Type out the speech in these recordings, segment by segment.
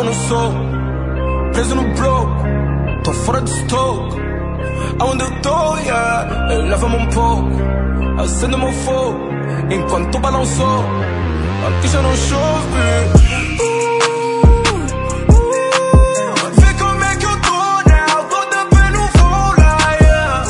no sol, preso no bloco, tô fora de stock. Aonde eu tô, yeah, leva-me um pouco, acende o meu fogo, enquanto o balão sobe, aqui já não chove. Vê como é que eu tô now, tô de pé no voo lá, yeah.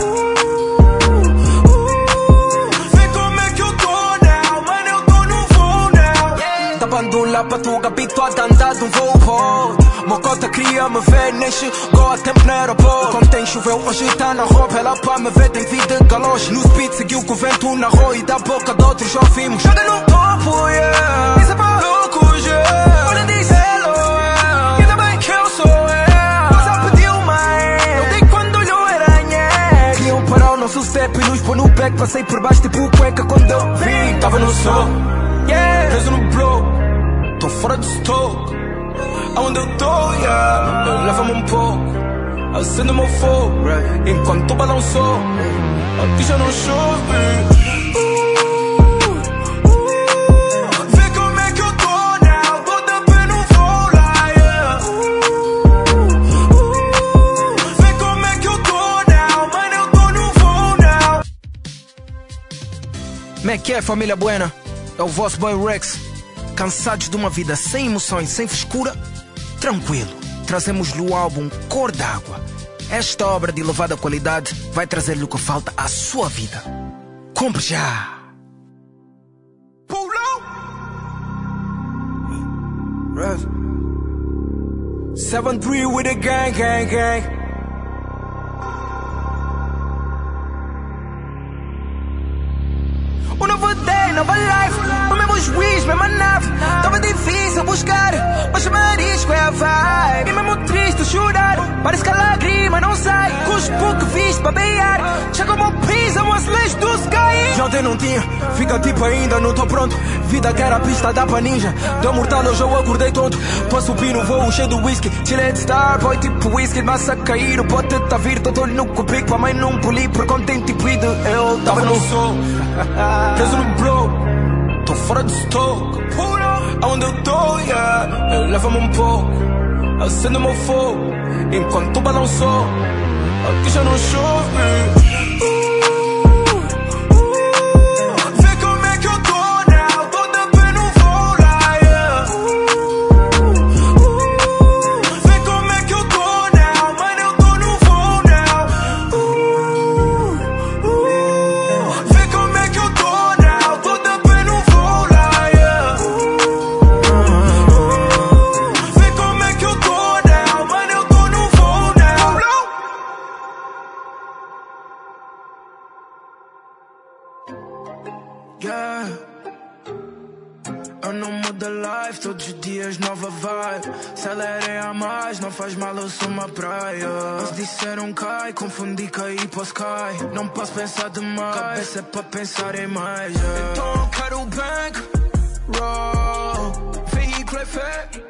Vê como é que eu tô now, mano, eu tô no voo now. Da bandula pra tu, habituado a andar de um voo pro outro. Mocota queria me ver, nem chegou a tempo no aeroporto. Quando tem choveu, hoje tá na roupa. Ela pra me ver tem que vir de galoche. No speed seguiu com o vento na rua e da boca de outros já ouvimos. Joga no topo, yeah. Isso é para loucos, yeah. Olha diz hello, yeah. Ainda bem que eu sou, yeah. Mas ela pediu mais. Eu dei quando olhou era nhé. Queriam parar o nosso step e nos pôr no back. Passei por baixo tipo cueca quando eu vim. Tava no sol, yeah. Preso no bloco, tô fora de stock. Aonde eu tô, yeah, leva-me um pouco, acende o meu fogo, enquanto o balão sobe, aqui já não chove. Vê como é que eu tô now, tô de pé no voo lá, yeah. Vê como é que eu tô now, mano, eu tô no voo now. Como é que é, família buena? É o vosso boy Rex. Cansados de uma vida sem emoções, sem frescura? Tranquilo, trazemos-lhe o álbum Cor d'Água. Esta obra de elevada qualidade vai trazer-lhe o que falta à sua vida. Compre já! Pull up! 7-3 with a gang, gang, gang. Um novo day, nova life. O mesmo juiz, mesma nave. Tava difícil buscar, mas marisco é a vibe. E mesmo triste chorar, parece que a lágrima não sai. Cuspo que viste babear, chega como pisa, as leis do sky. Já ontem não tinha, fica tipo ainda não tô pronto. Vida que era a pista da paninja, deu mortal hoje eu acordei tonto. Tô a subir no voo cheio de whisky, chilled star boy tipo whisky. Massa a cair, o bote tá vir, tô no cubico. Pra mãe não poli, por contente tipo ido. Eu tava no sol, preso no bloco, tô fora de stock. Aonde eu tô, yeah, leva-me um pouco, acende o meu fogo, enquanto o balão sobe, aqui já não chove. Vê como é que eu tô now, tô de pé no voo lá, yeah. Vê como é que eu tô now, mano, eu tô no voo now. Vê como é que eu tô now, tô de pé no voo lá, yeah. Vê como é que eu tô now, mano, eu tô no voo now. Yeah. Eu não mudo a life, todos os dias nova vibe. Acelerei a mais, não faz mal, eu sou uma praia. Eles disseram cai, confundi cair para o sky. Não posso pensar demais, cabeça é para pensar em mais, yeah. Então eu quero o bank, roll, veículo é fé.